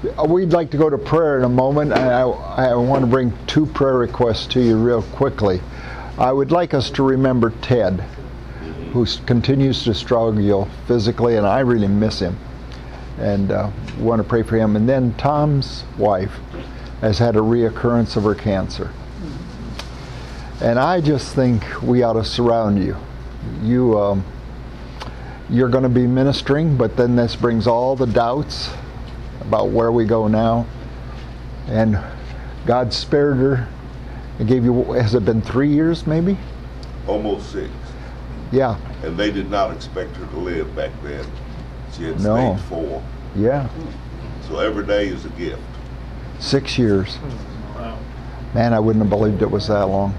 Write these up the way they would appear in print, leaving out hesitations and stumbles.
We'd like to go to prayer in a moment. I want to bring 2 prayer requests to you real quickly. I would like us to remember Ted, who continues to struggle physically, and I really miss him. And want to pray for him. And then Tom's wife has had a reoccurrence of her cancer. And I just think we ought to surround you. You're going to be ministering, but then this brings all the doubts about where we go now. And God spared her and gave you, has it been 3 years maybe? Almost 6. Yeah. And they did not expect her to live back then. She had No. stage 4. Yeah. So every day is a gift. 6 years. Wow. Man, I wouldn't have believed it was that long.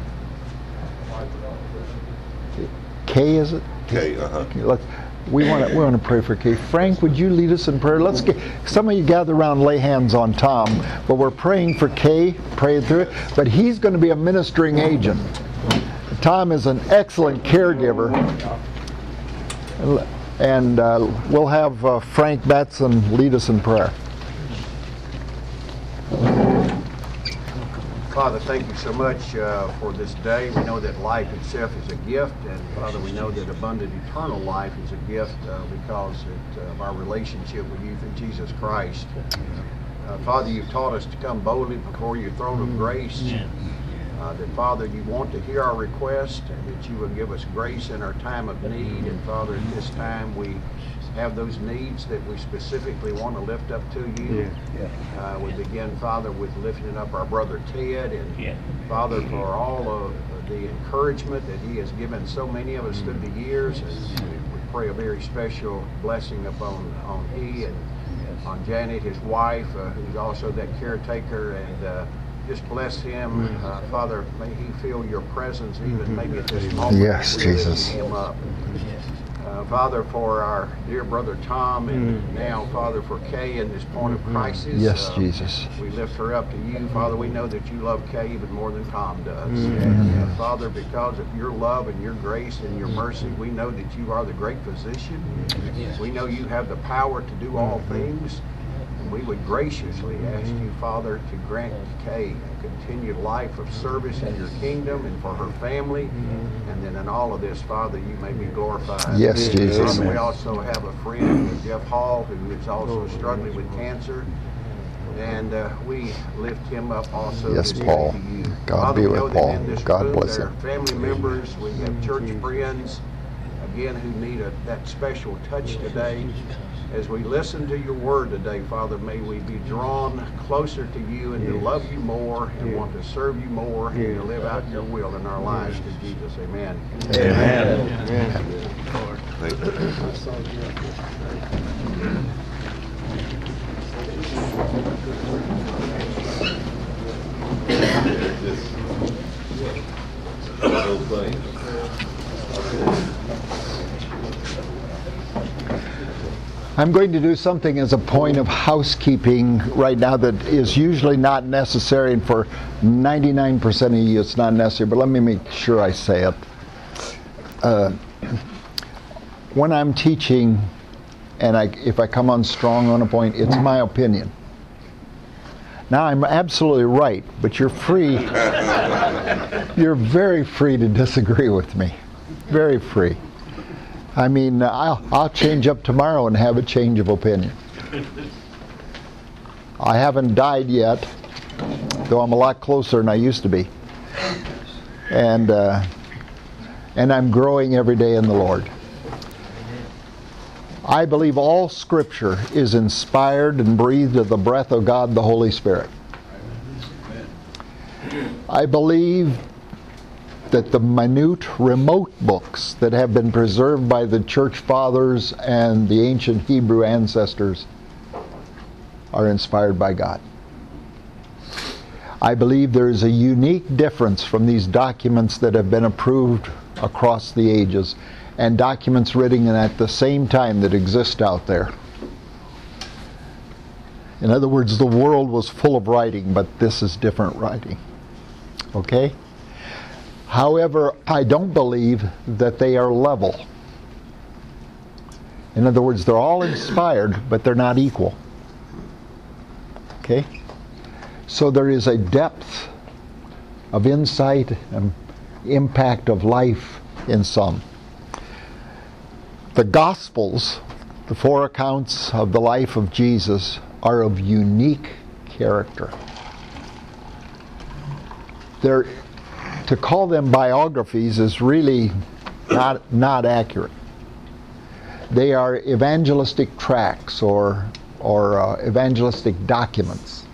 Kay, is it? Okay, uh-huh. We want to pray for Kay. Frank, would you lead us in prayer? Let's get some of you gather around, lay hands on Tom. But we're praying for Kay, praying through it. But he's going to be a ministering agent. Tom is an excellent caregiver, and we'll have Frank Batson lead us in prayer. Father, thank you so much for this day. We know that life itself is a gift, and Father, we know that abundant eternal life is a gift because of our relationship with you through Jesus Christ. Father, you've taught us to come boldly before your throne of grace. That Father, you want to hear our request, and that you will give us grace in our time of need. And Father, at this time we have those needs that we specifically want to lift up to you. We begin, Father, with lifting up our brother Ted, and Father, for all of the encouragement that he has given so many of us through the years. And we pray a very special blessing upon he and on Janet, his wife, who's also that caretaker, and just bless him. Father, may he feel your presence even maybe at this moment. Yes, Jesus. Him up. Father, for our dear brother Tom, and now, Father, for Kay in this point of crisis. Yes, Jesus. We lift her up to you. Father, we know that you love Kay even more than Tom does. And Father, because of your love and your grace and your mercy, we know that you are the great physician. We know you have the power to do all things. And we would graciously ask you, Father, to grant Kay a continued life of service in your kingdom and for her family. And then in all of this, Father, you may be glorified. Yes, Jesus. Father, we also have a friend, Jeff Hall, who is also struggling with cancer. And we lift him up also. Yes, this Paul. day to you. God Father, be we with know that Paul. in this God room bless there him. are family members, we have church friends, again, who need that special touch today. As we listen to your word today, Father, may we be drawn closer to you and to love you more and want to serve you more and to live out your will in our lives. To Jesus, amen. Amen. Thank I'm going to do something as a point of housekeeping right now that is usually not necessary, and for 99% of you it's not necessary, but let me make sure I say it. When I'm teaching, and if I come on strong on a point, it's my opinion. Now, I'm absolutely right, but you're free. You're very free to disagree with me. Very free. I mean, I'll change up tomorrow and have a change of opinion. I haven't died yet, though I'm a lot closer than I used to be. And I'm growing every day in the Lord. I believe all Scripture is inspired and breathed of the breath of God, the Holy Spirit. I believe that the minute, remote books that have been preserved by the church fathers and the ancient Hebrew ancestors are inspired by God. I believe there is a unique difference from these documents that have been approved across the ages and documents written at the same time that exist out there. In other words, the world was full of writing, but this is different writing. Okay? However, I don't believe that they are level. In other words, they're all inspired, but they're not equal. Okay? So there is a depth of insight and impact of life in some. The Gospels, the 4 accounts of the life of Jesus, are of unique character. To call them biographies is really not accurate. They are evangelistic tracts or evangelistic documents.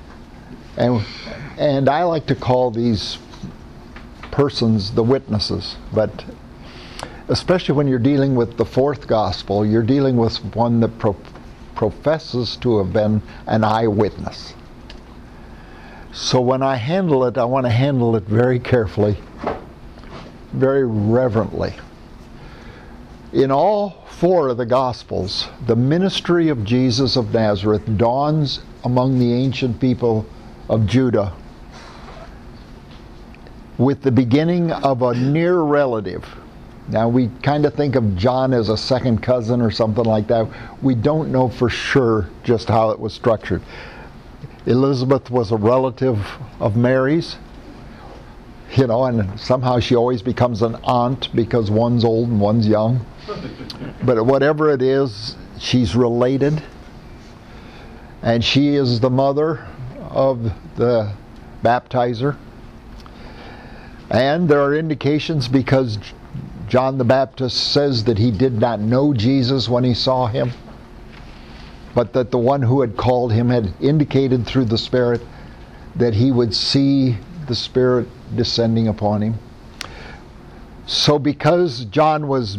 And I like to call these persons the witnesses, but especially when you're dealing with the 4th gospel, you're dealing with one that professes to have been an eyewitness. So when I handle it, I want to handle it very carefully, very reverently. In all 4 of the Gospels, the ministry of Jesus of Nazareth dawns among the ancient people of Judah with the beginning of a near relative. Now we kind of think of John as a second cousin or something like that. We don't know for sure just how it was structured. Elizabeth was a relative of Mary's, and somehow she always becomes an aunt because one's old and one's young. But whatever it is, she's related. And she is the mother of the baptizer. And there are indications, because John the Baptist says that he did not know Jesus when he saw him, but that the one who had called him had indicated through the Spirit that he would see the Spirit descending upon him. So because John was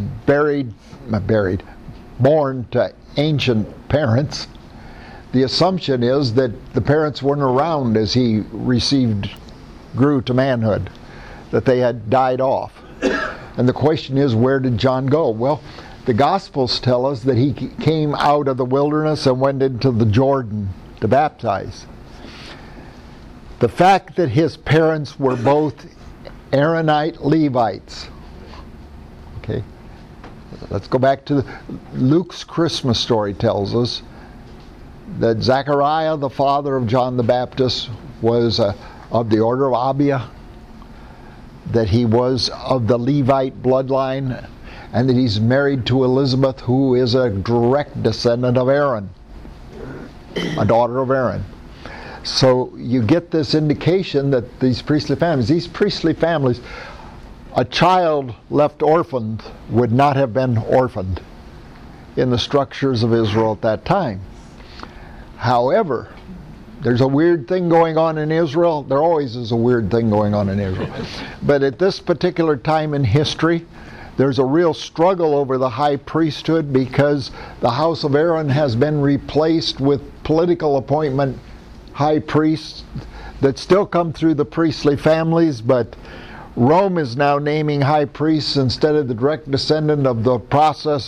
born to ancient parents, the assumption is that the parents weren't around as he grew to manhood, that they had died off. And the question is, where did John go? Well, the Gospels tell us that he came out of the wilderness and went into the Jordan to baptize. The fact that his parents were both Aaronite Levites. Okay, let's go back to Luke's Christmas story. Tells us that Zechariah, the father of John the Baptist, was of the order of Abia, that he was of the Levite bloodline, and that he's married to Elizabeth, who is a direct descendant of Aaron, a daughter of Aaron. So you get this indication that these priestly families, a child left orphaned would not have been orphaned in the structures of Israel at that time. However, there's a weird thing going on in Israel. There always is a weird thing going on in Israel. But at this particular time in history, there's a real struggle over the high priesthood, because the house of Aaron has been replaced with political appointment high priests that still come through the priestly families, but Rome is now naming high priests instead of the direct descendant of the process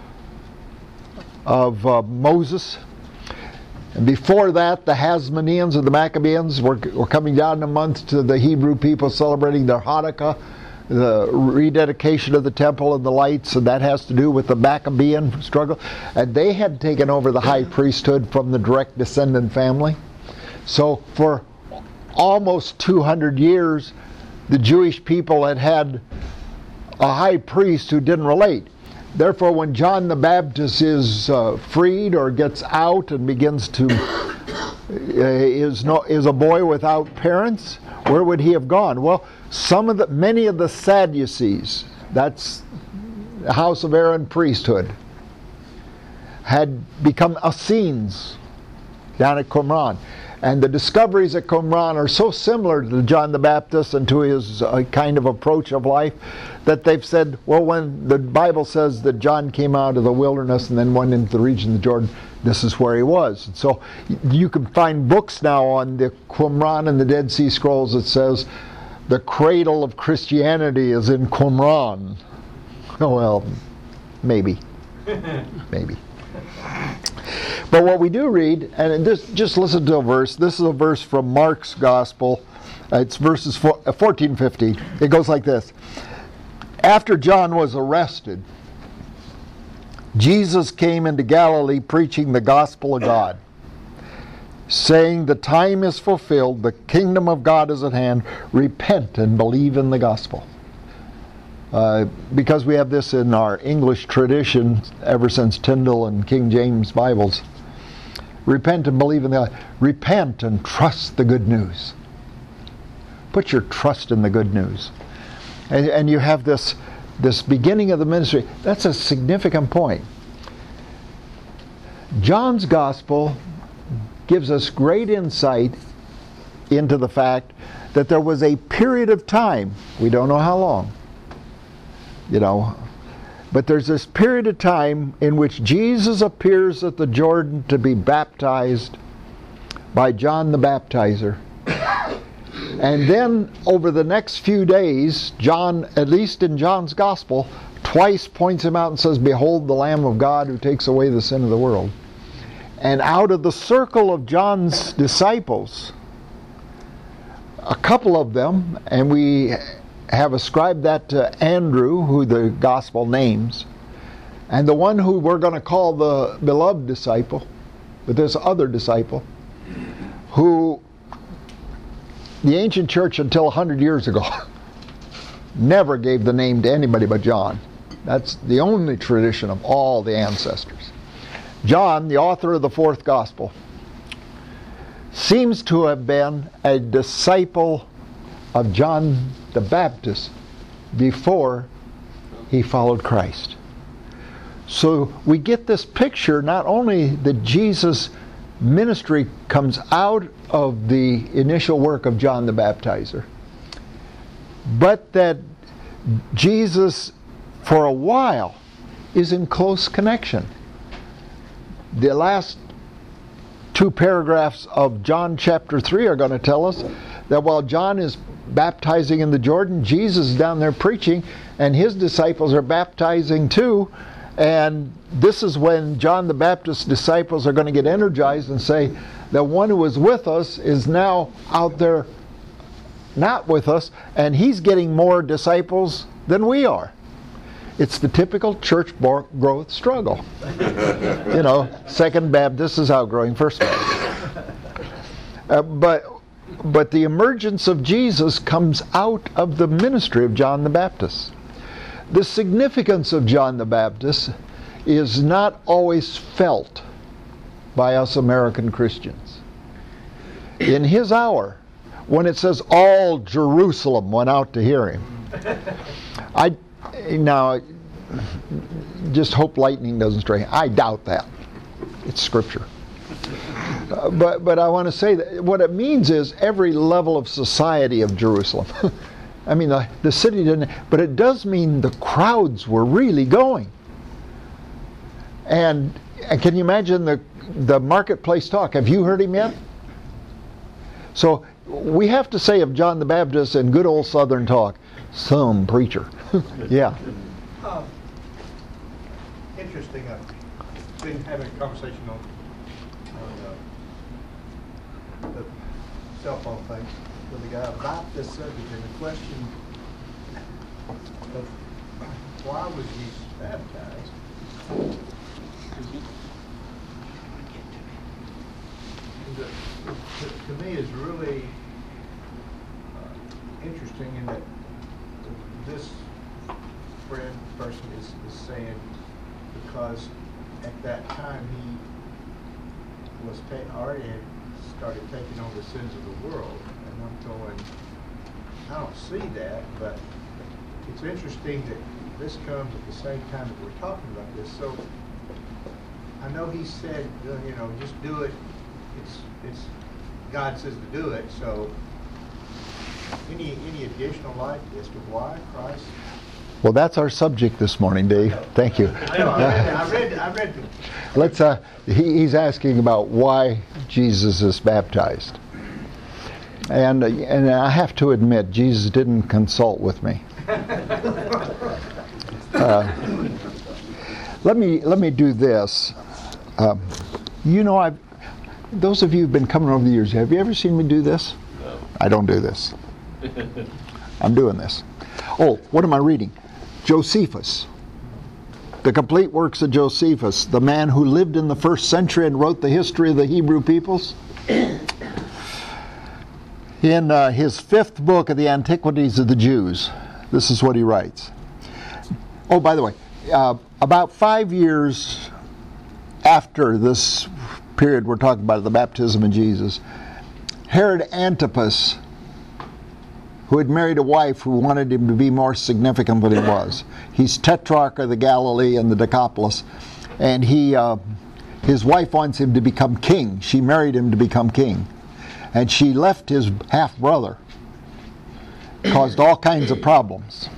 of Moses. And before that, the Hasmoneans and the Maccabees were coming down in a month to the Hebrew people celebrating their Hanukkah, the rededication of the temple and the lights, and that has to do with the Maccabean struggle. And they had taken over the high priesthood from the direct descendant family. So for almost 200 years, the Jewish people had a high priest who didn't relate. Therefore, when John the Baptist is freed or gets out and begins to is a boy without parents, where would he have gone? Well, many of the Sadducees, that's the house of Aaron priesthood, had become Essenes down at Qumran. And the discoveries at Qumran are so similar to John the Baptist and to his kind of approach of life that they've said, well, when the Bible says that John came out of the wilderness and then went into the region of the Jordan, this is where he was. And so you can find books now on the Qumran and the Dead Sea Scrolls that says the cradle of Christianity is in Qumran. Oh, well, maybe. Maybe. But what we do read, and just listen to a verse. This is a verse from Mark's Gospel. It's verses 14, 15. It goes like this. After John was arrested, Jesus came into Galilee preaching the gospel of God saying, the time is fulfilled, the kingdom of God is at hand, repent and believe in the gospel. Because we have this in our English tradition ever since Tyndale and King James Bibles. Repent and believe in the repent and trust the good news. Put your trust in the good news. And you have this beginning of the ministry. That's a significant point. John's gospel gives us great insight into the fact that there was a period of time, we don't know how long, but there's this period of time in which Jesus appears at the Jordan to be baptized by John the Baptizer. And then over the next few days, John, at least in John's gospel, twice points him out and says, behold the Lamb of God who takes away the sin of the world. And out of the circle of John's disciples, a couple of them, and we have ascribed that to Andrew, who the gospel names, and the one who we're going to call the beloved disciple, but this other disciple, who the ancient church until 100 years ago never gave the name to anybody but John. That's the only tradition of all the ancestors. John, the author of the fourth gospel, seems to have been a disciple of John the Baptist before he followed Christ. So we get this picture not only that Jesus' ministry comes out of the initial work of John the Baptizer, but that Jesus for a while is in close connection. The last two paragraphs of John chapter 3 are going to tell us that while John is baptizing in the Jordan, Jesus is down there preaching, and his disciples are baptizing too. And this is when John the Baptist's disciples are going to get energized and say, the one who was with us is now out there not with us, and he's getting more disciples than we are. It's the typical church growth struggle. Second Baptist is outgrowing First Baptist. But the emergence of Jesus comes out of the ministry of John the Baptist. The significance of John the Baptist is not always felt by us American Christians. In his hour, when it says all Jerusalem went out to hear him, now, just hope lightning doesn't strike. I doubt that. It's Scripture. But I want to say that what it means is every level of society of Jerusalem. I mean, the city didn't, but it does mean the crowds were really going. And can you imagine the marketplace talk? Have you heard him yet? So we have to say of John the Baptist in good old Southern talk, some preacher. Yeah. Interesting. I've been having a conversation on the cell phone thing with a guy about this subject, and the question of why was Jesus baptized? To me is really interesting in that this person is saying because at that time he was already had started taking on the sins of the world, and I'm going, I don't see that, but it's interesting that this comes at the same time that we're talking about this. So I know he said, just do it. It's God says to do it. So any additional light as to why Christ? Well, that's our subject this morning, Dave. Thank you. I read the... Let's. He's asking about why Jesus is baptized, and I have to admit, Jesus didn't consult with me. Let me do this. Those of you who've been coming over the years, have you ever seen me do this? No. I don't do this. I'm doing this. Oh, what am I reading? Josephus. The complete works of Josephus, the man who lived in the first century and wrote the history of the Hebrew peoples. In his 5th book of the Antiquities of the Jews, this is what he writes. Oh, by the way, about 5 years after this period we're talking about, the baptism of Jesus, Herod Antipas, who had married a wife who wanted him to be more significant than he was. He's Tetrarch of the Galilee and the Decapolis, and his wife wants him to become king. She married him to become king. And she left his half-brother. Caused all kinds of problems.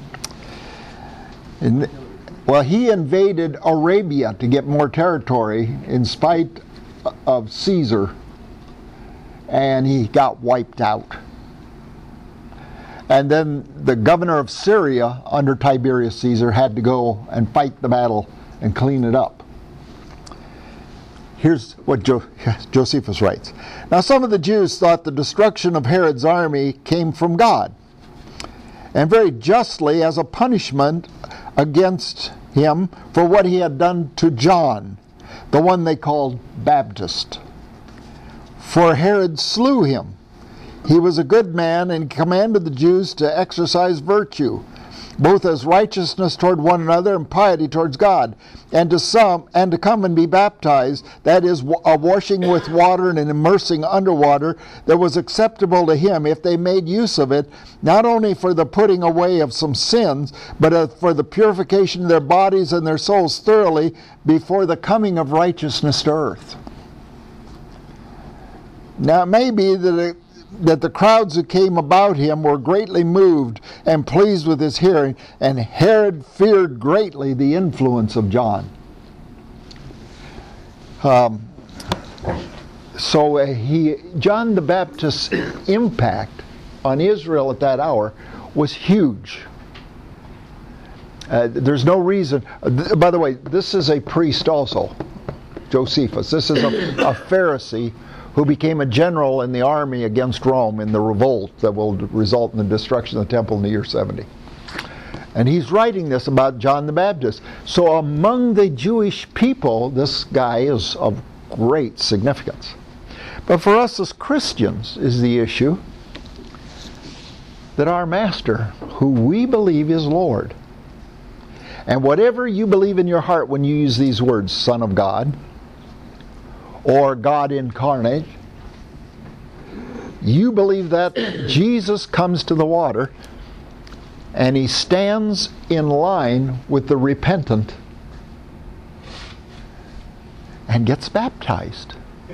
Well, he invaded Arabia to get more territory in spite of Caesar, and he got wiped out. And then the governor of Syria under Tiberius Caesar had to go and fight the battle and clean it up. Here's what Josephus writes. Now some of the Jews thought the destruction of Herod's army came from God, and very justly as a punishment against him for what he had done to John, the one they called Baptist. For Herod slew him. He was a good man and commanded the Jews to exercise virtue, both as righteousness toward one another and piety towards God, and to come and be baptized, that is, a washing with water and an immersing under water that was acceptable to him if they made use of it, not only for the putting away of some sins, but for the purification of their bodies and their souls thoroughly before the coming of righteousness to earth. Now it may be that the crowds who came about him were greatly moved and pleased with his hearing, and Herod feared greatly the influence of John. John the Baptist's impact on Israel at that hour was huge. There's no reason. By the way, this is a priest also, Josephus. This is a Pharisee who became a general in the army against Rome in the revolt that will result in the destruction of the temple in the year 70. And he's writing this about John the Baptist. So among the Jewish people, this guy is of great significance. But for us as Christians is the issue that our Master, who we believe is Lord, and whatever you believe in your heart when you use these words, Son of God, or God incarnate, you believe that Jesus comes to the water and he stands in line with the repentant and gets baptized.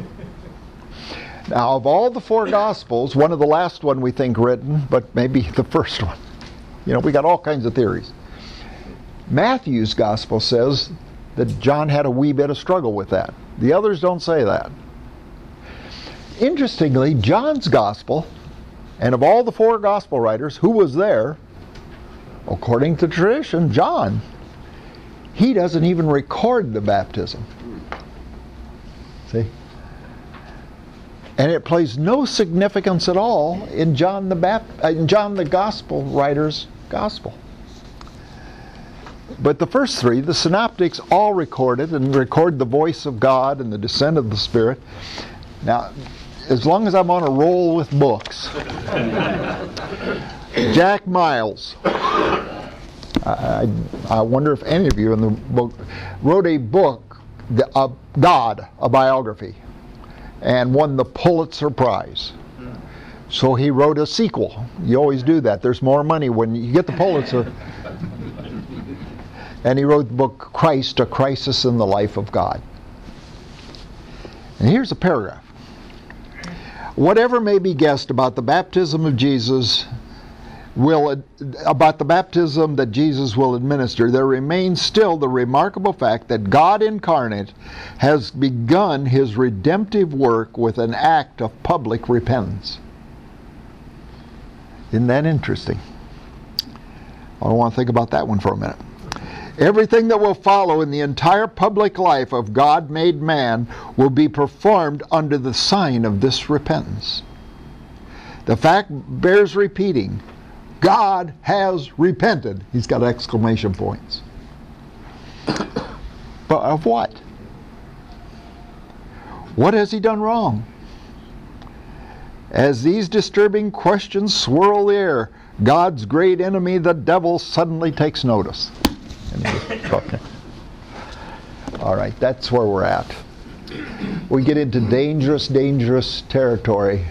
Now, of all the 4 Gospels, one of the last one we think written, but maybe the first one. You know, we got all kinds of theories. Matthew's Gospel says that John had a wee bit of struggle with that. The others don't say that. Interestingly, John's Gospel, and of all the 4 Gospel writers, who was there? According to tradition, John. He doesn't even record the baptism. See? And it plays no significance at all in John the Gospel writer's Gospel. But the first 3, the synoptics, all recorded and record the voice of God and the descent of the Spirit. Now, as long as I'm on a roll with books, Jack Miles, I wonder if any of you in the book, wrote a book, God, a biography, and won the Pulitzer Prize. So he wrote a sequel. You always do that. There's more money when you get the Pulitzer. And he wrote the book, Christ, A Crisis in the Life of God. And here's a paragraph. Whatever may be guessed about the baptism of Jesus about the baptism that Jesus will administer, there remains still the remarkable fact that God incarnate has begun his redemptive work with an act of public repentance. Isn't that interesting? I want to think about that one for a minute. Everything that will follow in the entire public life of God made man will be performed under the sign of this repentance. The fact bears repeating. God has repented. He's got exclamation points. But of what? What has he done wrong? As these disturbing questions swirl the air, God's great enemy, the devil, suddenly takes notice. All right, that's where we're at. We get into dangerous, dangerous territory.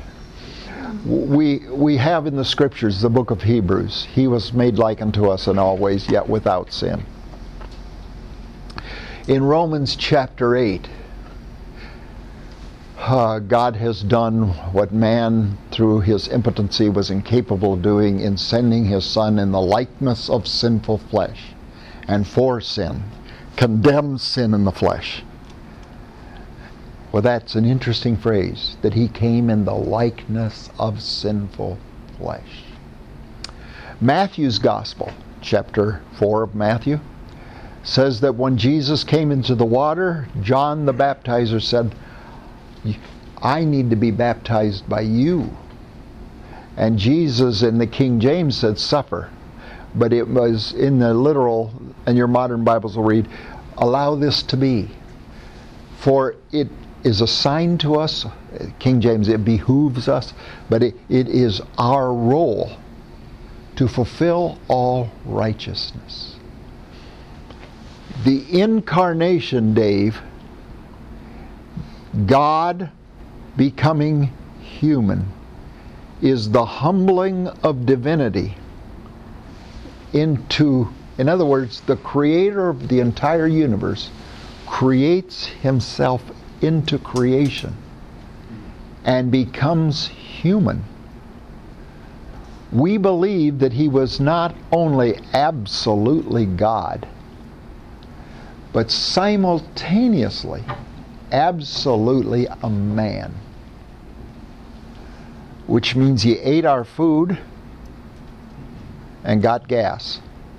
We have in the Scriptures the book of Hebrews. He was made like unto us in all ways, yet without sin. In Romans chapter 8, God has done what man through his impotency was incapable of doing in sending his Son in the likeness of sinful flesh, and for sin, condemns sin in the flesh. Well, that's an interesting phrase, that he came in the likeness of sinful flesh. Matthew's Gospel, chapter 4 of Matthew, says that when Jesus came into the water, John the baptizer said, I need to be baptized by you. And Jesus in the King James said, suffer. But it was in the literal, and your modern Bibles will read, allow this to be. For it is assigned to us, King James, it behooves us, but it is our role to fulfill all righteousness. The incarnation, Dave, God becoming human, is the humbling of divinity into, in other words, the creator of the entire universe creates himself into creation and becomes human. We believe that he was not only absolutely God, but simultaneously absolutely a man, which means he ate our food and got gas,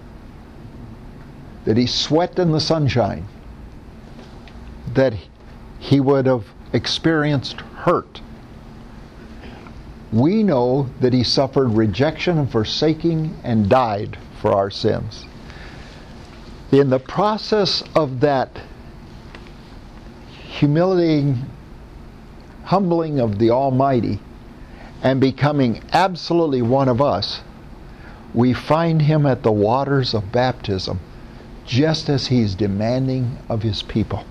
that he sweat in the sunshine, that he would have experienced hurt. We know that he suffered rejection and forsaking and died for our sins. In the process of that humiliating, humbling of the Almighty and becoming absolutely one of us, we find him at the waters of baptism, just as he's demanding of his people.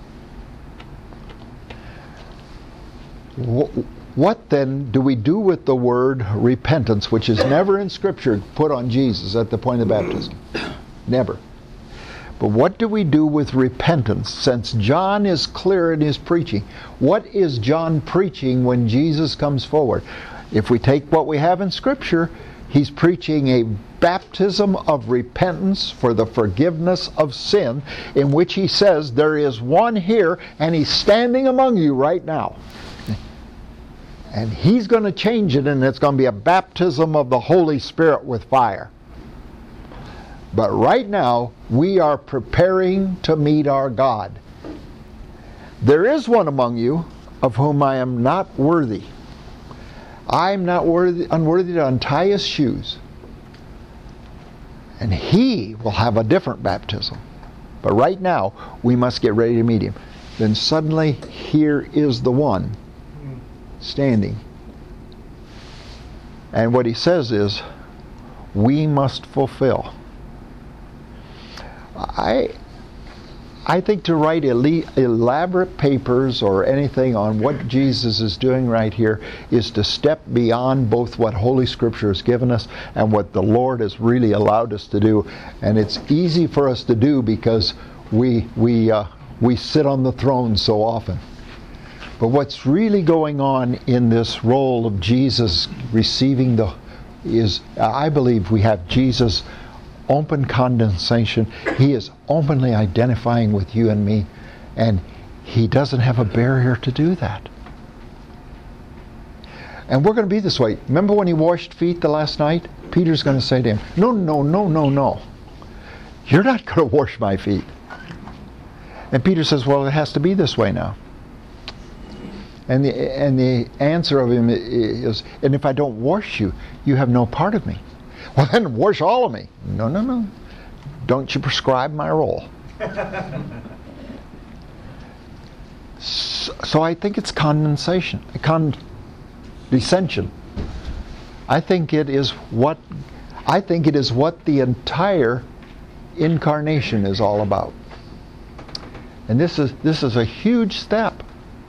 What then do we do with the word repentance, which is never in Scripture put on Jesus at the point of baptism? Never. But what do we do with repentance, since John is clear in his preaching? What is John preaching when Jesus comes forward? If we take what we have in Scripture, he's preaching a baptism of repentance for the forgiveness of sin, in which he says there is one here and he's standing among you right now. And he's going to change it, and it's going to be a baptism of the Holy Spirit with fire. But right now, we are preparing to meet our God. There is one among you of whom I am not worthy. I am not unworthy to untie his shoes. And he will have a different baptism. But right now, we must get ready to meet him. Then suddenly, here is the one standing. And what he says is, we must fulfill. I think to write elaborate papers or anything on what Jesus is doing right here is to step beyond both what Holy Scripture has given us and what the Lord has really allowed us to do. And it's easy for us to do because we sit on the throne so often. But what's really going on in this role of Jesus receiving I believe we have Jesus open condescension. He is openly identifying with you and me, and he doesn't have a barrier to do that. And we're going to be this way. Remember when he washed feet the last night? Peter's going to say to him, no. You're not going to wash my feet. And Peter says, well, it has to be this way now. And the answer of him is, and if I don't wash you, you have no part of me. Well, then wash all of me. No. Don't you prescribe my role. So I think it's condescension. I think it is what the entire incarnation is all about. And this is a huge step.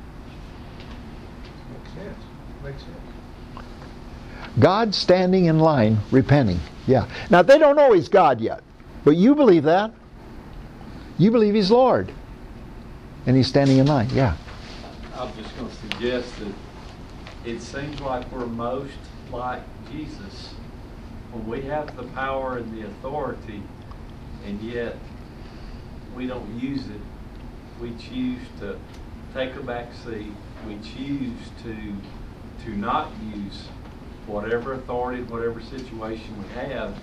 Makes sense. God standing in line, repenting. Yeah. Now they don't know He's God yet, but you believe that. You believe He's Lord, and He's standing in line. Yeah. I'm just going to suggest that it seems like we're most like Jesus when we have the power and the authority, and yet we don't use it. We choose to take a back seat. We choose to not use whatever authority, whatever situation we have.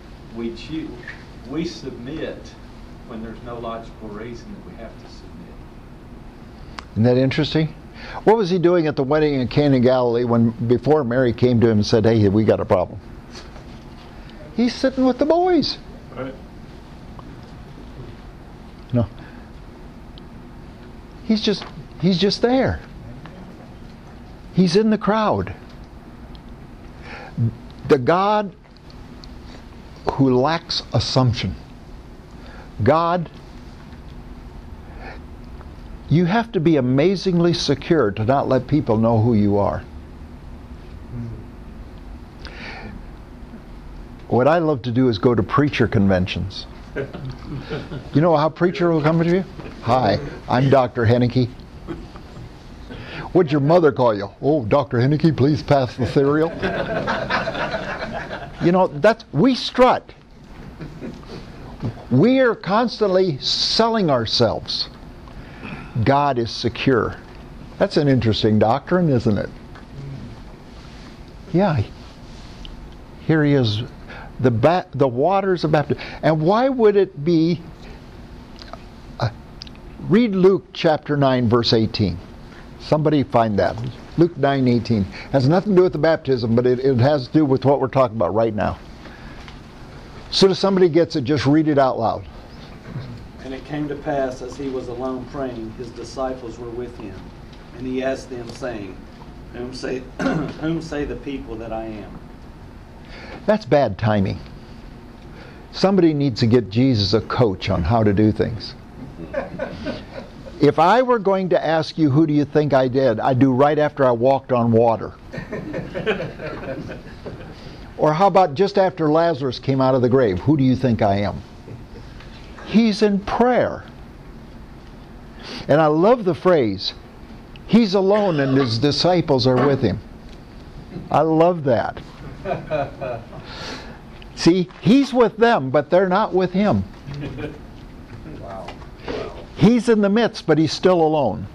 We submit when there's no logical reason that we have to submit. Isn't that interesting? What was He doing at the wedding in Cana, Galilee, before Mary came to Him and said, "Hey, we got a problem"? He's sitting with the boys. Right. No. He's just there. He's in the crowd. The God who lacks assumption. God, you have to be amazingly secure to not let people know who you are. What I love to do is go to preacher conventions. You know how a preacher will come to you? "Hi, I'm Dr. Henneke." What'd your mother call you? "Oh, Dr. Henneke, please pass the cereal." You know, we strut. We are constantly selling ourselves. God is secure. That's an interesting doctrine, isn't it? Yeah. Here He is. The waters of baptism. And why would it be... read Luke chapter 9, verse 18. Somebody find that. Luke 9:18. Has nothing to do with the baptism, but it has to do with what we're talking about right now. So if somebody gets it, just read it out loud. And it came to pass, as He was alone praying, His disciples were with Him. And He asked them, saying, Whom say the people that I am? That's bad timing. Somebody needs to get Jesus a coach on how to do things. If I were going to ask you, who do you think I did? I'd do right after I walked on water. Or how about just after Lazarus came out of the grave? Who do you think I am? He's in prayer. And I love the phrase, He's alone and His disciples are with Him. I love that. See, He's with them, but they're not with Him. Wow. He's in the midst, but He's still alone.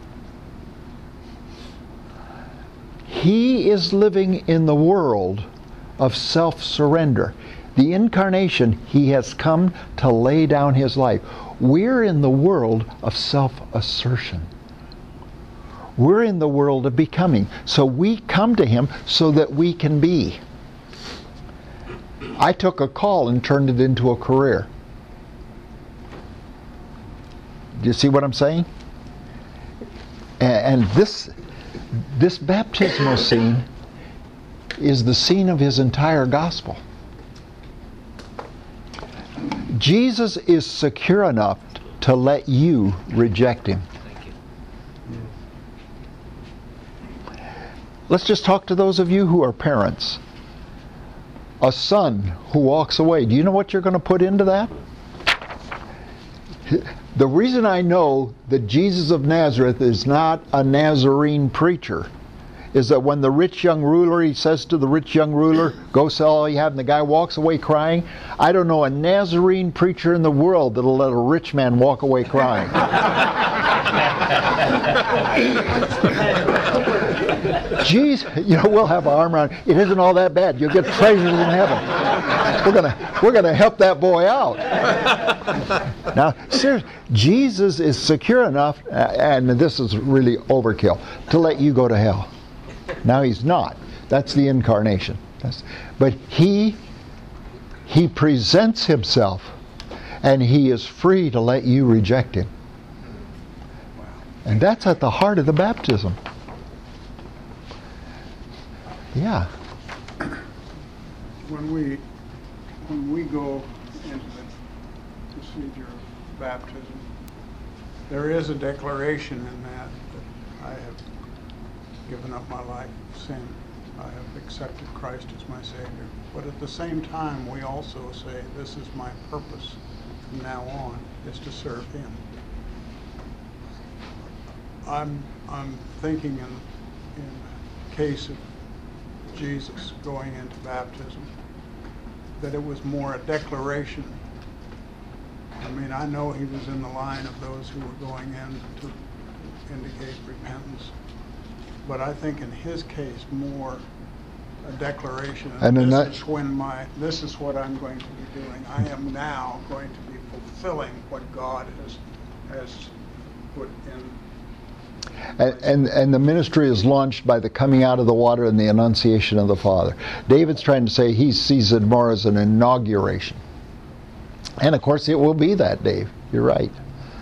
He is living in the world of self-surrender. The incarnation, He has come to lay down His life. We're in the world of self-assertion. We're in the world of becoming. So we come to Him so that we can be. I took a call and turned it into a career. Do you see what I'm saying? And this baptismal scene is the scene of His entire gospel. Jesus is secure enough to let you reject Him. Let's just talk to those of you who are parents. A son who walks away, do you know what you're going to put into that? The reason I know that Jesus of Nazareth is not a Nazarene preacher is that when the rich young ruler, He says to the rich young ruler, "Go sell all you have," and the guy walks away crying. I don't know a Nazarene preacher in the world that'll let a rich man walk away crying. Geez, we'll have our arm around. It isn't all that bad. You'll get treasures in heaven. We're gonna help that boy out. Now, seriously, Jesus is secure enough, and this is really overkill, to let you go to hell. Now He's not. That's the incarnation. But He presents Himself, and He is free to let you reject Him. And that's at the heart of the baptism. Yeah. when we go into the procedure of baptism, there is a declaration in that I have given up my life of sin. I have accepted Christ as my Savior. But at the same time, we also say, this is my purpose from now on, is to serve Him. I'm thinking in case of Jesus going into baptism, that it was more a declaration. I mean, I know he was in the line of those who were going in to indicate repentance, but I think in his case more a declaration. And This is what I'm going to be doing. I am now going to be fulfilling what God has put in. And the ministry is launched by the coming out of the water and the annunciation of the Father. David's trying to say he sees it more as an inauguration. And of course it will be that, Dave. You're right.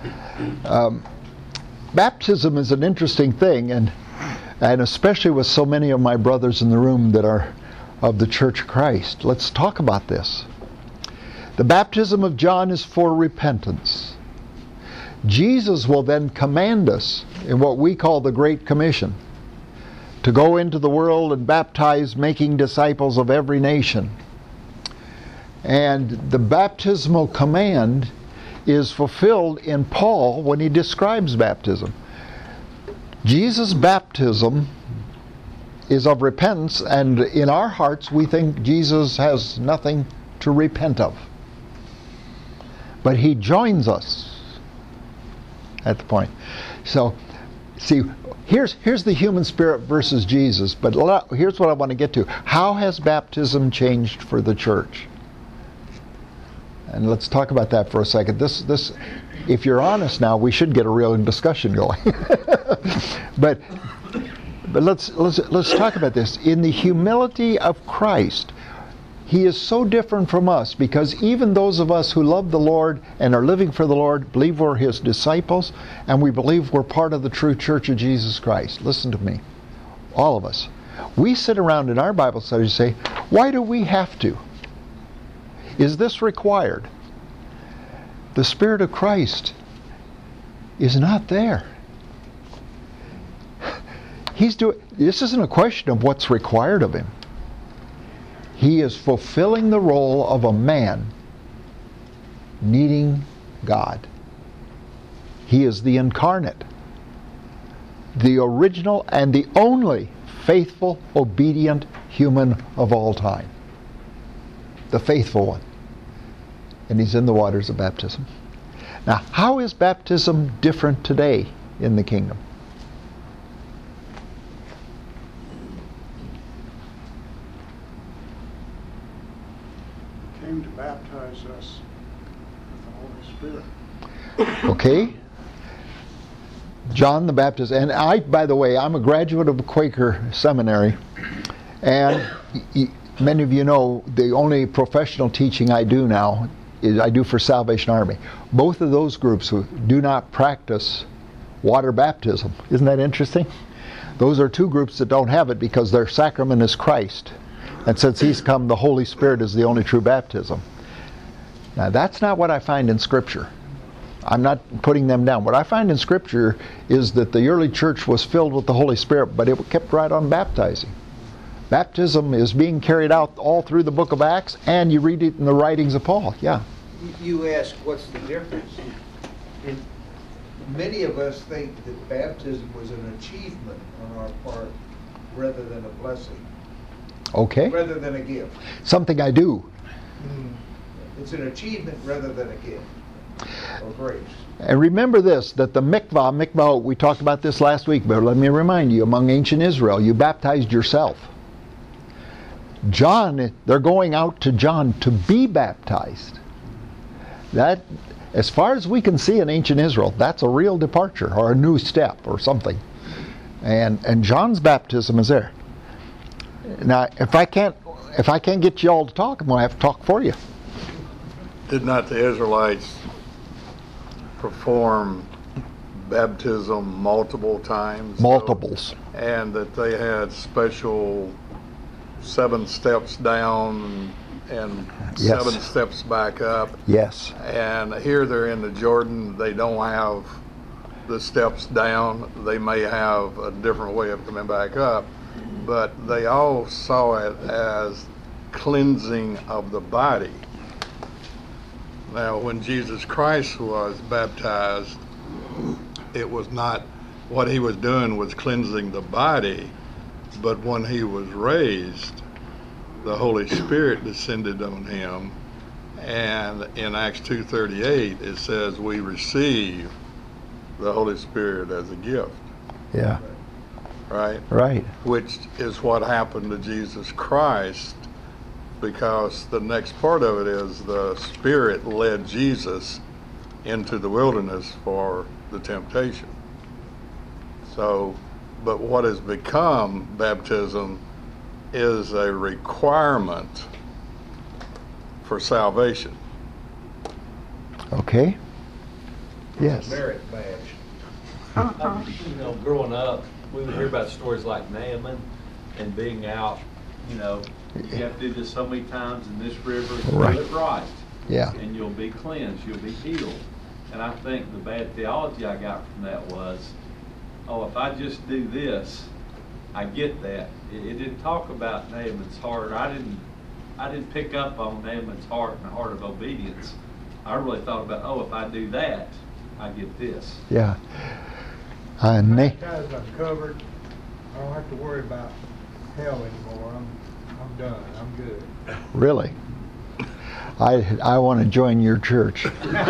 Baptism is an interesting thing, and especially with so many of my brothers in the room that are of the Church of Christ. Let's talk about this. The baptism of John is for repentance. Jesus will then command us in what we call the Great Commission to go into the world and baptize, making disciples of every nation. And the baptismal command is fulfilled in Paul when he describes baptism. Jesus' baptism is of repentance, and in our hearts we think Jesus has nothing to repent of. But he joins us at the point. So, see, here's the human spirit versus Jesus, but here's what I want to get to. How has baptism changed for the church? And let's talk about that for a second. This, if you're honest now, we should get a real discussion going. but let's talk about this. In the humility of Christ, He is so different from us, because even those of us who love the Lord and are living for the Lord believe we're His disciples, and we believe we're part of the true Church of Jesus Christ. Listen to me, all of us. We sit around in our Bible studies and say, why do we have to? Is this required? The Spirit of Christ is not there. This isn't a question of what's required of Him. He is fulfilling the role of a man needing God. He is the incarnate, the original and the only faithful, obedient human of all time. The faithful one. And He's in the waters of baptism. Now, how is baptism different today in the kingdom? Came to baptize us with the Holy Spirit. Okay. John the Baptist, and I, by the way, I'm a graduate of a Quaker seminary, and many of you know the only professional teaching I do now is I do for Salvation Army. Both of those groups who do not practice water baptism. Isn't that interesting? Those are two groups that don't have it because their sacrament is Christ. And since He's come, the Holy Spirit is the only true baptism. Now, that's not what I find in Scripture. I'm not putting them down. What I find in Scripture is that the early church was filled with the Holy Spirit, but it kept right on baptizing. Baptism is being carried out all through the book of Acts, and you read it in the writings of Paul. Yeah. You ask, what's the difference? And many of us think that baptism was an achievement on our part rather than a blessing. Okay. Rather than a gift. Something I do. It's an achievement rather than a gift or grace. And remember this, that the mikvah, we talked about this last week, but let me remind you, among ancient Israel, you baptized yourself. John, they're going out to John to be baptized. That, as far as we can see in ancient Israel, that's a real departure or a new step or something. And John's baptism is there. Now, if I can't get you all to talk, I'm going to have to talk for you. Did not the Israelites perform baptism multiple times? Multiples. And that they had special 7 steps down and Yes. 7 steps back up. Yes. And here they're in the Jordan. They don't have the steps down. They may have a different way of coming back up, but they all saw it as cleansing of the body. Now, when Jesus Christ was baptized, it was not, what he was doing was cleansing the body, but when he was raised, the Holy Spirit descended on him, and in Acts 2:38 it says we receive the Holy Spirit as a gift, Yeah. right? Right. Which is what happened to Jesus Christ, because the next part of it is the Spirit led Jesus into the wilderness for the temptation. So, but what has become baptism is a requirement for salvation. Okay. Yes. Merit badge. You know, growing up, we would hear about stories like Naaman and being out, you know, you have to do this so many times in this river, Right. do it right, Yeah. and you'll be cleansed, you'll be healed. And I think the bad theology I got from that was, oh, if I just do this, I get that. It didn't talk about Naaman's heart. I didn't pick up on Naaman's heart and the heart of obedience. I really thought about, oh, if I do that, I get this. Yeah. Baptized, I'm covered. I don't have to worry about hell anymore. I'm done. I'm good. Really? I want to join your church.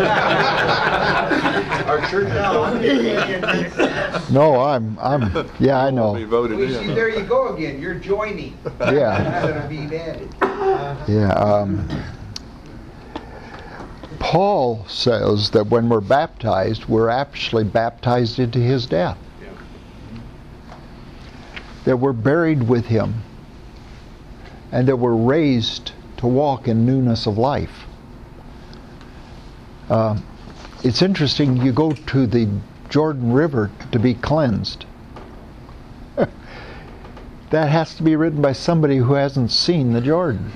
Our church, No, I'm yeah, I Be know. voted we see, in. there you go again, you're joining. Yeah. That's gonna be added. Yeah. Paul says that when we're baptized, we're actually baptized into his death. That we're buried with him, and that we're raised to walk in newness of life. It's interesting, you go to the Jordan River to be cleansed. That has to be written by somebody who hasn't seen the Jordan.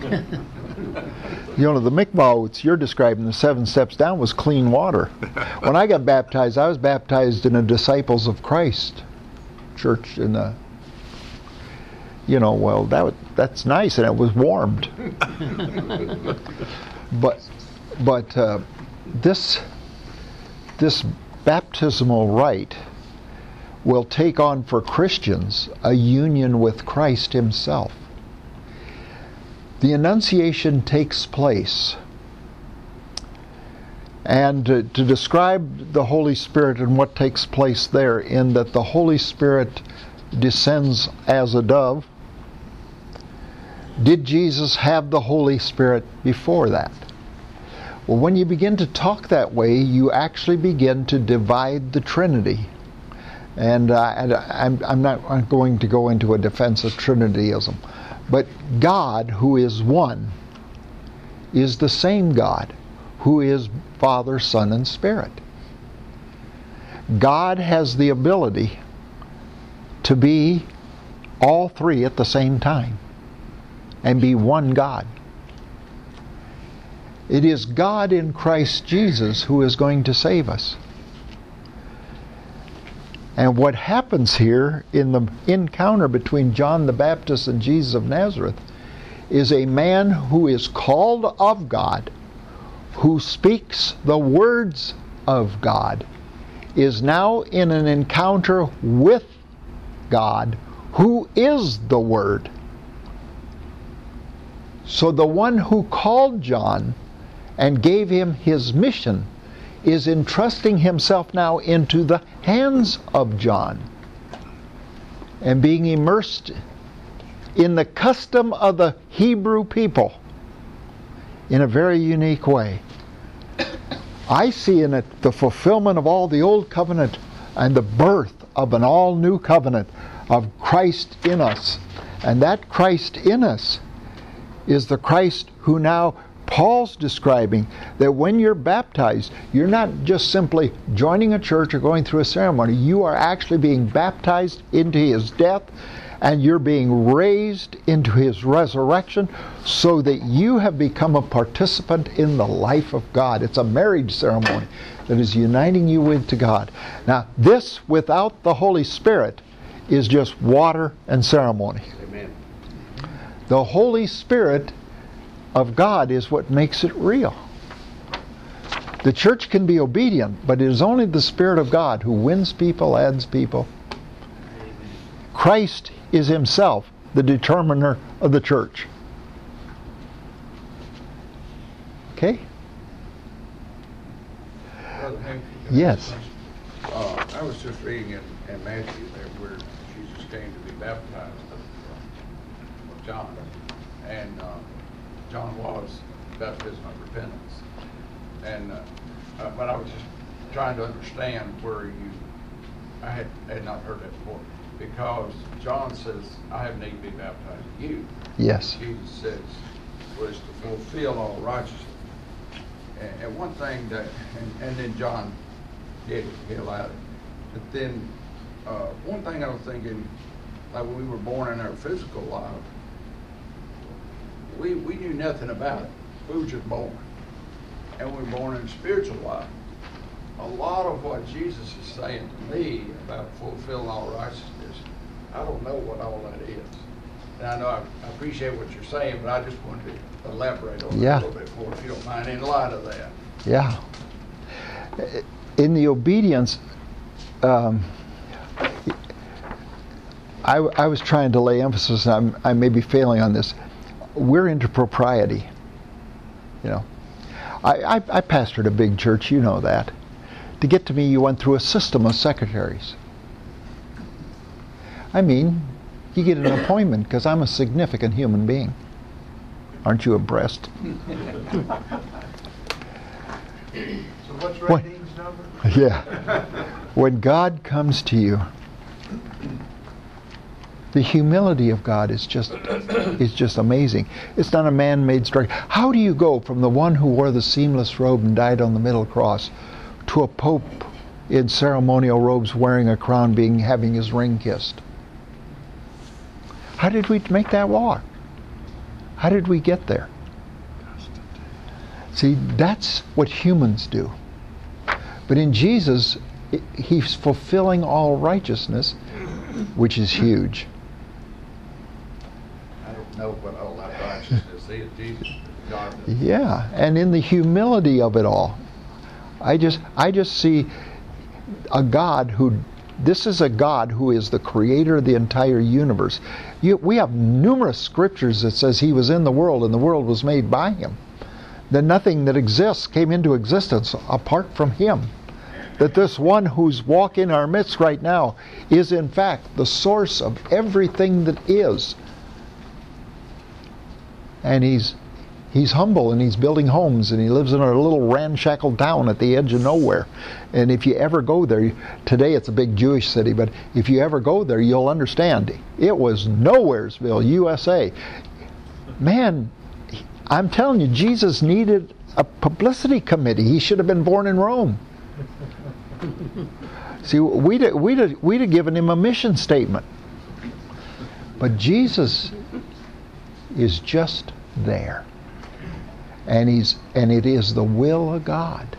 You know, the mikvah you're describing, the 7 steps down, was clean water. When I got baptized, I was baptized in a Disciples of Christ church in the, you know, well, that's nice, and it was warmed. But this baptismal rite will take on for Christians a union with Christ himself. The Annunciation takes place, and to describe the Holy Spirit and what takes place there, in that the Holy Spirit descends as a dove. Did Jesus have the Holy Spirit before that? Well, when you begin to talk that way, you actually begin to divide the Trinity. And I'm not going to go into a defense of Trinityism. But God, who is one, is the same God, who is Father, Son, and Spirit. God has the ability to be all three at the same time and be one God. It is God in Christ Jesus who is going to save us. And what happens here in the encounter between John the Baptist and Jesus of Nazareth is a man who is called of God, who speaks the words of God, is now in an encounter with God, who is the Word. So the one who called John and gave him his mission is entrusting himself now into the hands of John and being immersed in the custom of the Hebrew people in a very unique way. I see in it the fulfillment of all the old covenant and the birth of an all new covenant of Christ in us. And that Christ in us is the Christ who now Paul's describing, that when you're baptized, you're not just simply joining a church or going through a ceremony. You are actually being baptized into his death, and you're being raised into his resurrection so that you have become a participant in the life of God. It's a marriage ceremony that is uniting you to God. Now, this without the Holy Spirit is just water and ceremony. Amen. The Holy Spirit of God is what makes it real. The church can be obedient, but it is only the Spirit of God who wins people, adds people. Christ is himself the determiner of the church. Okay? Brother Hank, Yes. I was just reading in Matthew there where Jesus came to be baptized of John, and John was baptism of repentance, and but I was just trying to understand where I had not heard that before, because John says, "I have need to be baptized with you." Yes. Jesus says was to fulfill all righteousness. And one thing that, and then John did it, he allowed it. But then, one thing I was thinking, like when we were born in our physical life, we knew nothing about it. We were just born. And we were born in spiritual life. A lot of what Jesus is saying to me about fulfilling all righteousness, I don't know what all that is. And I know I appreciate what you're saying, but I just wanted to elaborate on it a little bit more, if you don't mind, in light of that. Yeah. In the obedience, I was trying to lay emphasis, and I may be failing on this. We're into propriety. You know, I pastored a big church, you know that. To get to me, you went through a system of secretaries. I mean, you get an appointment because I'm a significant human being. Aren't you impressed? So what's Radine's number? Yeah. When God comes to you, the humility of God is just amazing. It's not a man-made structure. How do you go from the one who wore the seamless robe and died on the middle cross to a pope in ceremonial robes wearing a crown having his ring kissed? How did we make that walk? How did we get there? See, that's what humans do. But in Jesus, he's fulfilling all righteousness, which is huge. I don't know what all that righteousness is. Jesus, God. Yeah, and in the humility of it all, I just see a God this is a God who is the creator of the entire universe. We have numerous scriptures that says he was in the world and the world was made by him. That nothing that exists came into existence apart from him. That this one who's walking in our midst right now is in fact the source of everything that is. And he's humble, and he's building homes, and he lives in a little ramshackle town at the edge of nowhere. And if you ever go there, today it's a big Jewish city, but if you ever go there, you'll understand. It was Nowheresville, USA. Man, I'm telling you, Jesus needed a publicity committee. He should have been born in Rome. See, we'd have given him a mission statement. But Jesus is just there. And it is the will of God.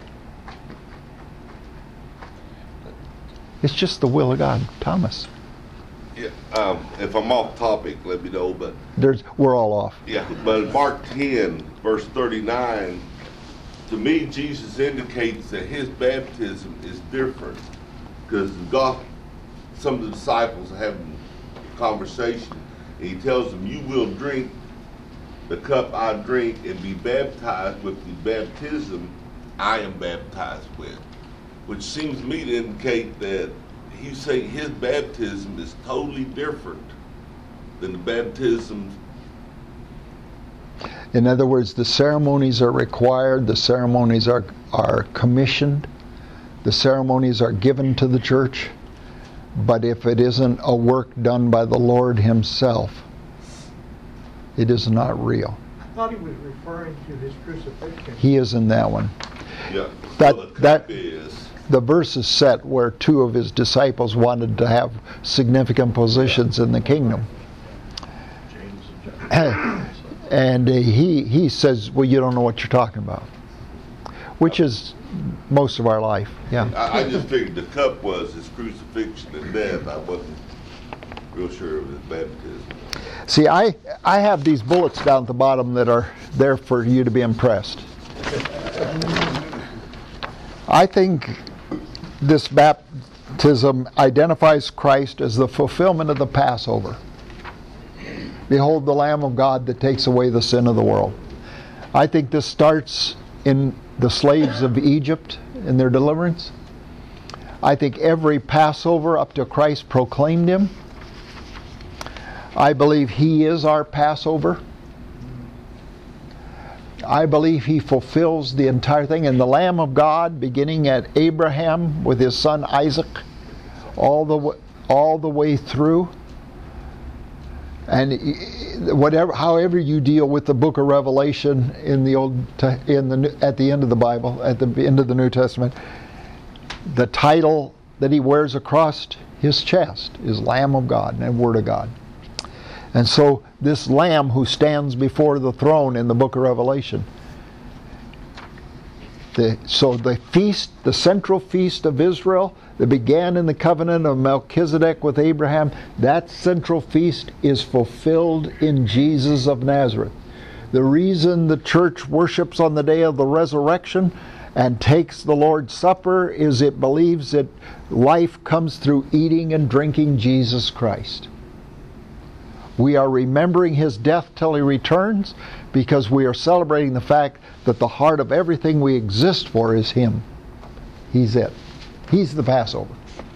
It's just the will of God. Thomas. Yeah, if I'm off topic, let me know, but We're all off. yeah, but Mark 10, verse 39, to me, Jesus indicates that his baptism is different, because some of the disciples are having a conversation, and he tells them, "You will drink the cup I drink and be baptized with the baptism I am baptized with," which seems to me to indicate that he's saying his baptism is totally different than the baptism. In other words, the ceremonies are required, the ceremonies are commissioned, the ceremonies are given to the church, but if it isn't a work done by the Lord himself, it is not real. I thought he was referring to his crucifixion. He is in that one. Yeah, That- well, the that- cup is. the verse is set where two of his disciples wanted to have significant positions in the kingdom. And he says, well, you don't know what you're talking about. Which is most of our life. Yeah. I just figured the cup was his crucifixion and death. I wasn't real sure of his baptism. See, I have these bullets down at the bottom that are there for you to be impressed. I think this baptism identifies Christ as the fulfillment of the Passover. Behold the Lamb of God that takes away the sin of the world. I think this starts in the slaves of Egypt in their deliverance. I think every Passover up to Christ proclaimed him. I believe he is our Passover. I believe he fulfills the entire thing. And the Lamb of God, beginning at Abraham with his son Isaac, all the way through. And however you deal with the book of Revelation at the end of the Bible, at the end of the New Testament, the title that he wears across his chest is Lamb of God and Word of God. And so this Lamb who stands before the throne in the book of Revelation, the feast, the central feast of Israel that began in the covenant of Melchizedek with Abraham, that central feast is fulfilled in Jesus of Nazareth. The reason the church worships on the day of the resurrection and takes the Lord's Supper is it believes that life comes through eating and drinking Jesus Christ. We are remembering his death till he returns because we are celebrating the fact that the heart of everything we exist for is him. He's it. He's the Passover.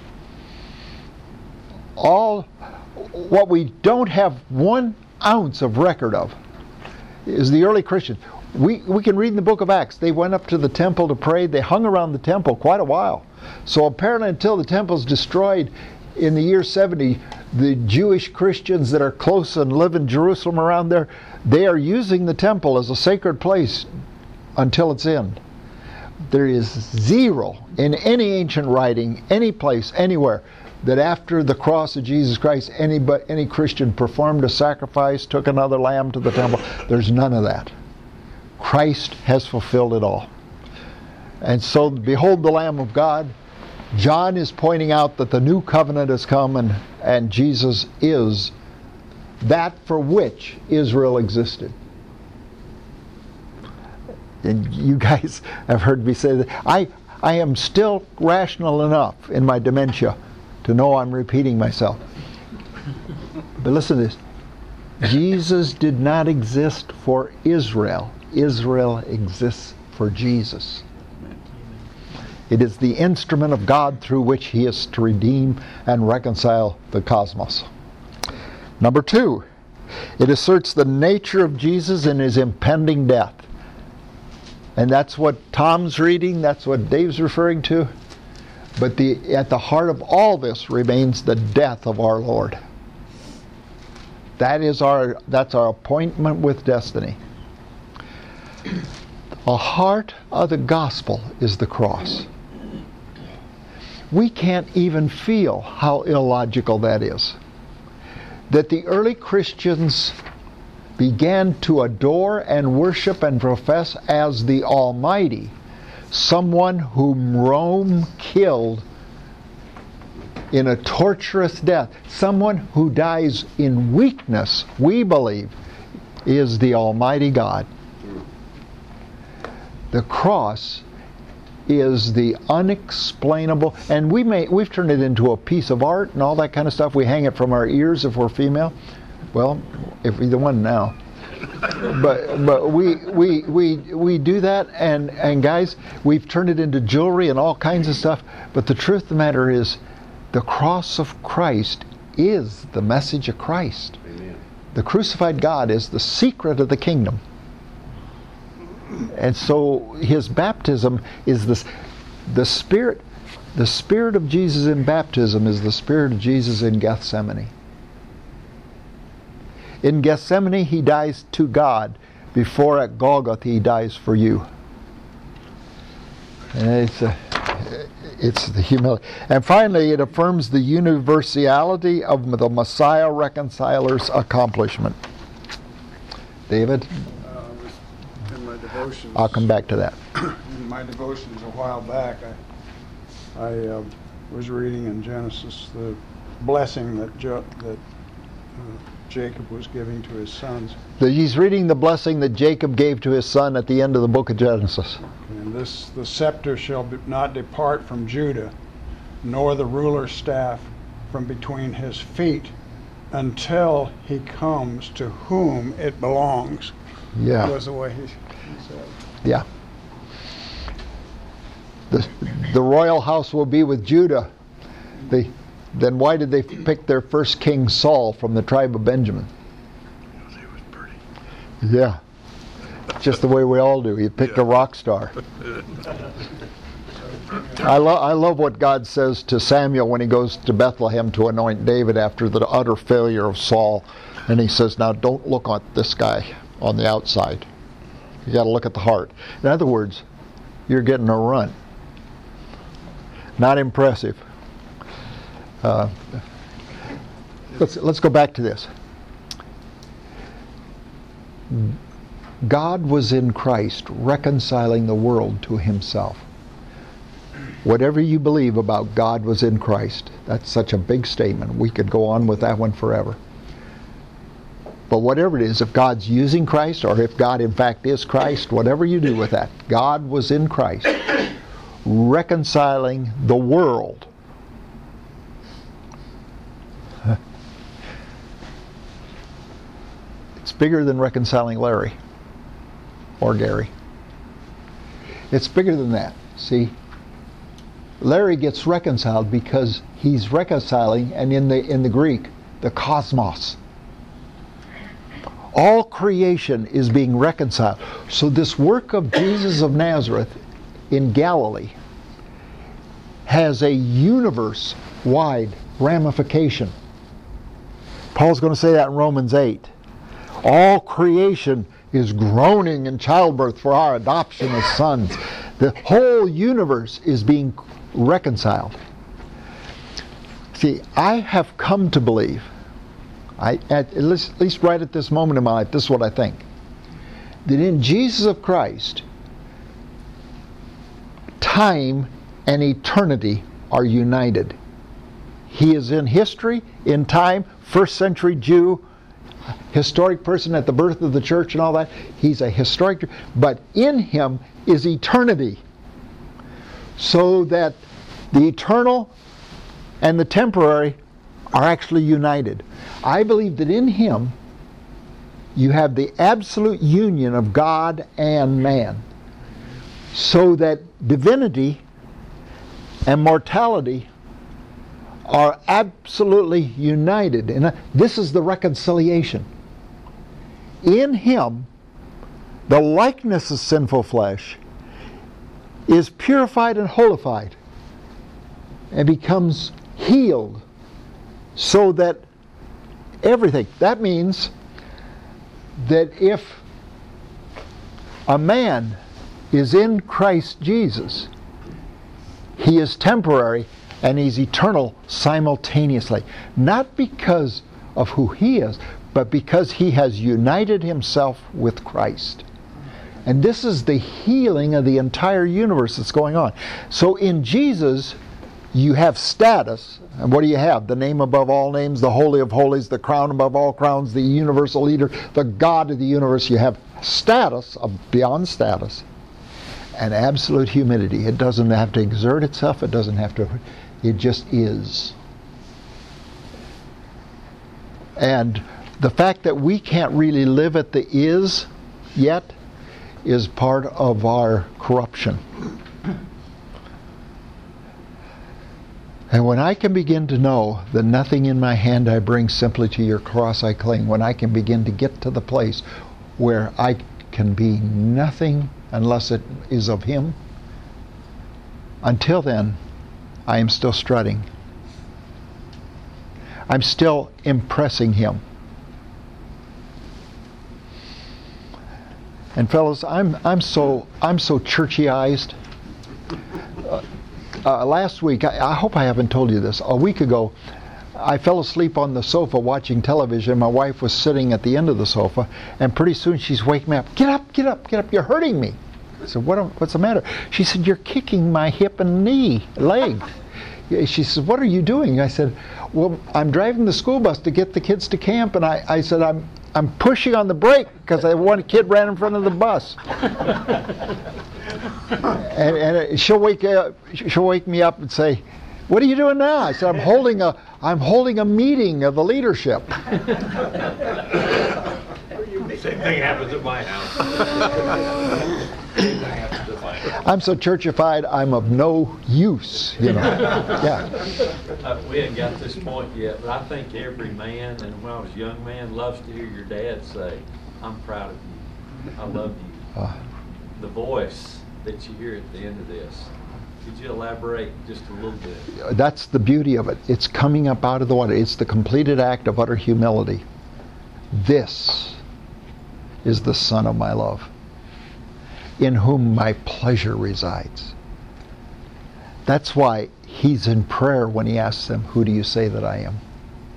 What we don't have 1 ounce of record of is the early Christians. We can read in the book of Acts, they went up to the temple to pray. They hung around the temple quite a while. So apparently until the temple's destroyed in the year 70, the Jewish Christians that are close and live in Jerusalem around there, they are using the temple as a sacred place until its end. There is zero in any ancient writing, any place, anywhere, that after the cross of Jesus Christ, any Christian performed a sacrifice, took another lamb to the temple. There's none of that. Christ has fulfilled it all. And so, behold the Lamb of God. John is pointing out that the new covenant has come and Jesus is that for which Israel existed. And you guys have heard me say that. I am still rational enough in my dementia to know I'm repeating myself. But listen to this. Jesus did not exist for Israel. Israel exists for Jesus. It is the instrument of God through which he is to redeem and reconcile the cosmos. Number 2, it asserts the nature of Jesus in his impending death. And that's what Tom's reading, that's what Dave's referring to. But at the heart of all this remains the death of our Lord. That's our appointment with destiny. The heart of the gospel is the cross. We can't even feel how illogical that is. That the early Christians began to adore and worship and profess as the Almighty, someone whom Rome killed in a torturous death, someone who dies in weakness, we believe, is the Almighty God. The cross is the unexplainable, and we've turned it into a piece of art and all that kind of stuff. We hang it from our ears if we're female. Well, if either one now. But we do that, and guys, we've turned it into jewelry and all kinds of stuff. But the truth of the matter is, the cross of Christ is the message of Christ. Amen. The crucified God is the secret of the kingdom. And so his baptism is the spirit of Jesus in baptism is the spirit of Jesus in Gethsemane. In Gethsemane he dies to God before at Golgotha he dies for you. And It's the humility. And finally, it affirms the universality of the Messiah reconciler's accomplishment. David? In my devotions, I'll come back to that. in my devotions a while back, I was reading in Genesis the blessing that Jacob was giving to his sons. He's reading the blessing that Jacob gave to his son at the end of the book of Genesis. And the scepter shall not depart from Judah, nor the ruler's staff from between his feet, until he comes to whom it belongs. Yeah. Was the way he said. Yeah. The royal house will be with Judah. Then why did they pick their first king, Saul, from the tribe of Benjamin? Because he was pretty. Yeah. Just the way we all do. He picked a rock star. I love what God says to Samuel when he goes to Bethlehem to anoint David after the utter failure of Saul. And he says, now don't look at this guy on the outside. You got to look at the heart. In other words, you're getting a run. Not impressive. Let's go back to this. God was in Christ reconciling the world to himself. Whatever you believe about God was in Christ, that's such a big statement. We could go on with that one forever. But whatever it is, if God's using Christ, or if God in fact is Christ, whatever you do with that, God was in Christ reconciling the world. It's bigger than reconciling Larry or Gary. It's bigger than that. See, Larry gets reconciled because he's reconciling, and in the Greek, the cosmos. All creation is being reconciled. So this work of Jesus of Nazareth in Galilee has a universe-wide ramification. Paul's going to say that in Romans 8. All creation is groaning in childbirth for our adoption as sons. The whole universe is being reconciled. See, I have come to believe, at least right at this moment in my life, this is what I think, that in Jesus of Christ, time and eternity are united. He is in history, in time, first century Jew, historic person at the birth of the church and all that. He's a historic, but in him is eternity. So that the eternal and the temporary are actually united. I believe that in him you have the absolute union of God and man. So that divinity and mortality are absolutely united. And this is the reconciliation. In him, the likeness of sinful flesh is purified and holified and becomes healed, so that everything, that means that if a man is in Christ Jesus, he is temporary and he's eternal simultaneously. Not because of who he is, but because he has united himself with Christ. And this is the healing of the entire universe that's going on. So in Jesus, you have status. And what do you have? The name above all names, the Holy of Holies, the crown above all crowns, the universal leader, the God of the universe. You have status, beyond status, and absolute humility. It doesn't have to exert itself. It doesn't have to. It just is. And the fact that we can't really live at the is yet is part of our corruption. And when I can begin to know that nothing in my hand I bring, simply to your cross I cling, when I can begin to get to the place where I can be nothing unless it is of him, until then, I am still strutting. I'm still impressing him. And fellas, I'm so churchyized. last week, I hope I haven't told you this, a week ago, I fell asleep on the sofa watching television. My wife was sitting at the end of the sofa, and pretty soon she's waking me up. Get up, get up, get up, you're hurting me. I said, what's the matter? She said, you're kicking my hip and leg. She says, what are you doing? I said, well, I'm driving the school bus to get the kids to camp, and I said, I'm pushing on the brake because one kid ran in front of the bus. and she'll wake me up and say, what are you doing now? I said, I'm holding a meeting of the leadership. Same thing happens at my house. I'm so churchified, I'm of no use, you know. Yeah. We haven't got to this point yet, but I think every man, and when I was a young man, loves to hear your dad say, I'm proud of you. I love you. The voice that you hear at the end of this. Could you elaborate just a little bit? That's the beauty of it. It's coming up out of the water. It's the completed act of utter humility. This is the Son of my love, in whom my pleasure resides. That's why he's in prayer when he asks them, who do you say that I am?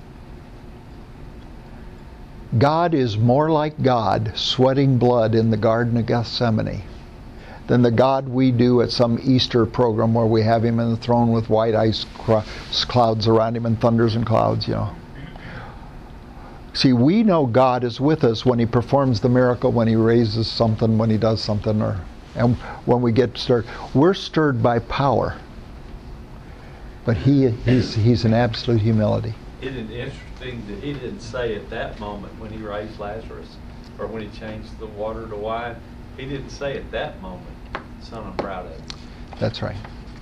God is more like God sweating blood in the Garden of Gethsemane than the God we do at some Easter program where we have him in the throne with white ice clouds around him and thunders and clouds, you know. See, we know God is with us when he performs the miracle, when he raises something, when he does something, and when we get stirred. We're stirred by power, but he's in absolute humility. Isn't it interesting that he didn't say at that moment when he raised Lazarus, or when he changed the water to wine, he didn't say at that moment, Son, I'm proud of you. That's right.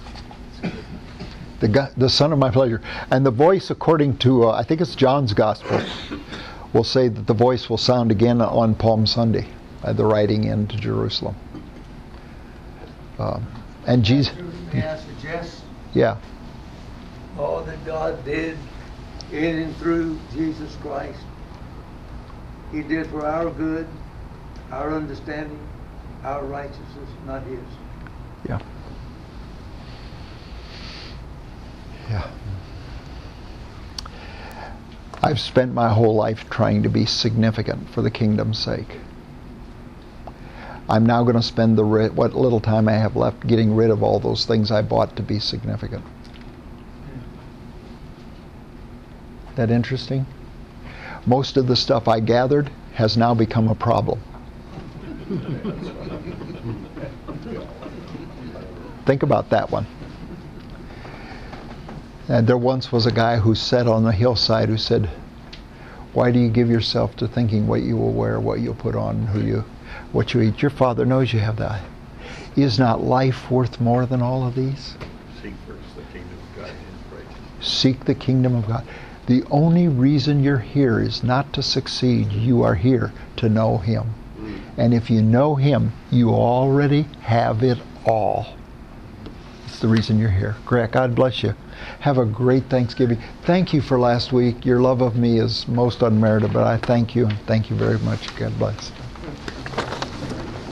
The Son of my pleasure. And the voice, according to, I think it's John's Gospel, will say that the voice will sound again on Palm Sunday, the riding into Jerusalem. And Jesus... May I suggest? Yeah. All that God did in and through Jesus Christ, he did for our good, our understanding, our righteousness, not his. Yeah. Yeah. I've spent my whole life trying to be significant for the kingdom's sake. I'm now going to spend what little time I have left getting rid of all those things I bought to be significant. That interesting? Most of the stuff I gathered has now become a problem. Think about that one. And there once was a guy who sat on the hillside who said, why do you give yourself to thinking what you will wear, what you'll put on, what you eat? Your Father knows you have that. Is not life worth more than all of these? Seek first the kingdom of God and his righteousness. Seek the kingdom of God. The only reason you're here is not to succeed. You are here to know him. And if you know him, you already have it all. That's the reason you're here. Greg, God bless you. Have a great Thanksgiving. Thank you for last week. Your love of me is most unmerited, but I thank you, and thank you very much. God bless.